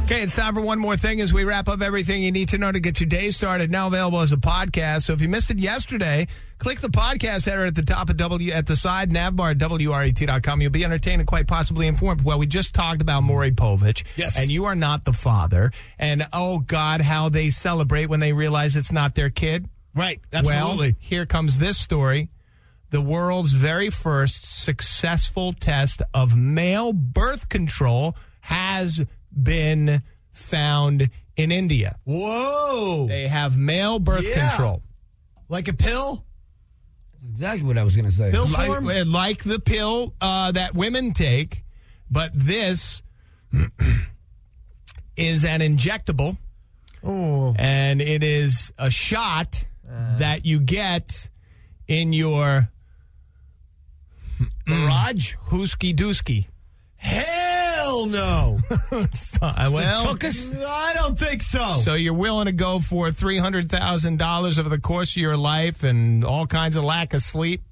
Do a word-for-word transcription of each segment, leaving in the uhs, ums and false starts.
Okay, it's time for one more thing as we wrap up everything you need to know to get your day started. Now available as a podcast. So if you missed it yesterday, click the podcast header at the top of W at the side, navbar at W R E T dot com. You'll be entertained and quite possibly informed. Well, we just talked about Maury Povich. Yes. And you are not the father. And, oh, God, how they celebrate when they realize it's not their kid. Right, absolutely. Well, here comes this story. The world's very first successful test of male birth control has been found in India. Whoa. They have male birth Yeah. control. Like a pill? That's exactly what I was going to say. Pill Like, form? like the pill uh, that women take, but this is an injectable, Oh. and it is a shot uh. that you get in your Garage? hoosky dooski. Hell no. So, well, took us? I don't think so. So you're willing to go for three hundred thousand dollars over the course of your life and all kinds of lack of sleep?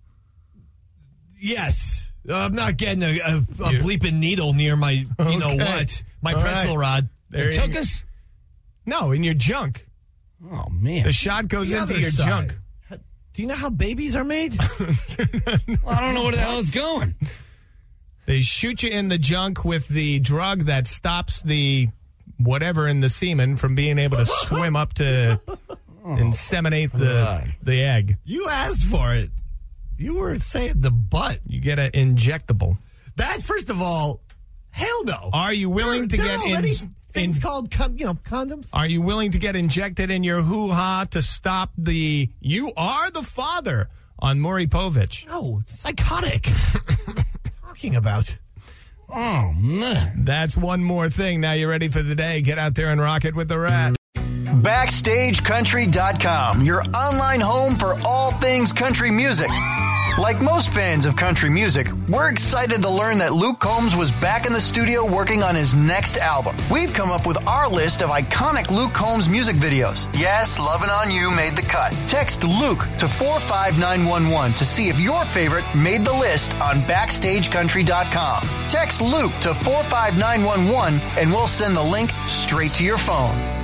Yes. Uh, I'm not getting a, a, a bleeping needle near my, you know Okay. what, my All pretzel right. rod. There It you took go. us? No, in your junk. Oh, man. The shot goes The into other your side. junk. Do you know how babies are made? Well, I don't know where the hell it's going. They shoot you in the junk with the drug that stops the whatever in the semen from being able to swim up to inseminate the God. the egg. You asked for it. You were saying the butt. You get an injectable. That, first of all, hell no. Are you willing to there get are in, already in things called con- you know condoms? Are you willing to get injected in your hoo-ha to stop the you are the father on Maury Povich? No, it's psychotic. Talking about. Oh, man. That's one more thing. Now you're ready for the day. Get out there and rock it with the rat. Backstage Country dot com, your online home for all things country music. Like most fans of country music, we're excited to learn that Luke Combs was back in the studio working on his next album. We've come up with our list of iconic Luke Combs music videos. Yes, Lovin' On You made the cut. Text Luke to four five nine one one to see if your favorite made the list on Backstage Country dot com. Text Luke to four five nine one one and we'll send the link straight to your phone.